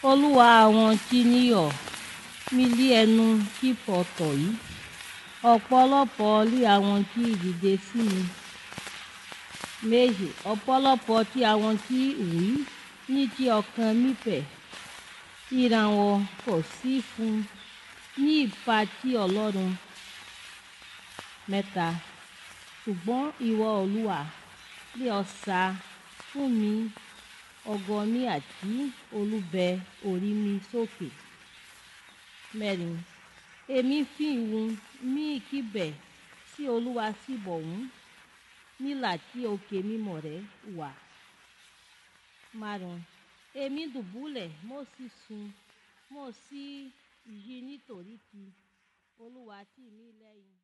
Olúwa àwọn tí níyọ̀ mi lé ẹnu tí pọ̀tọ̀ yìí ọ̀pọ̀lọpọ̀ lé àwọn tí ìdìde sí mi méjì ọ̀pọ̀lọpọ̀ tí àwọn tí wí ní tí ọkàn mi fẹ́ ìrànwọ́ kò sí fún ní ipa tí Ọlọ́run mẹ́ta ṣùgbọ́n ìwọ Olúwa lé ọ̀sà fún mi ọgọ́ mi àti olùbẹ orí mi sókè mẹ́rin èmi fi ìwọ̀n mi kíbẹ̀ sí Olúwa sí bọ̀wọ̀n nílà tí òkè mímọ́ rẹ̀ wà márùn èmi dùbúlẹ̀ mo sì sùn mo sì yí nítorí tí Olúwa tì mí lẹ́yìn.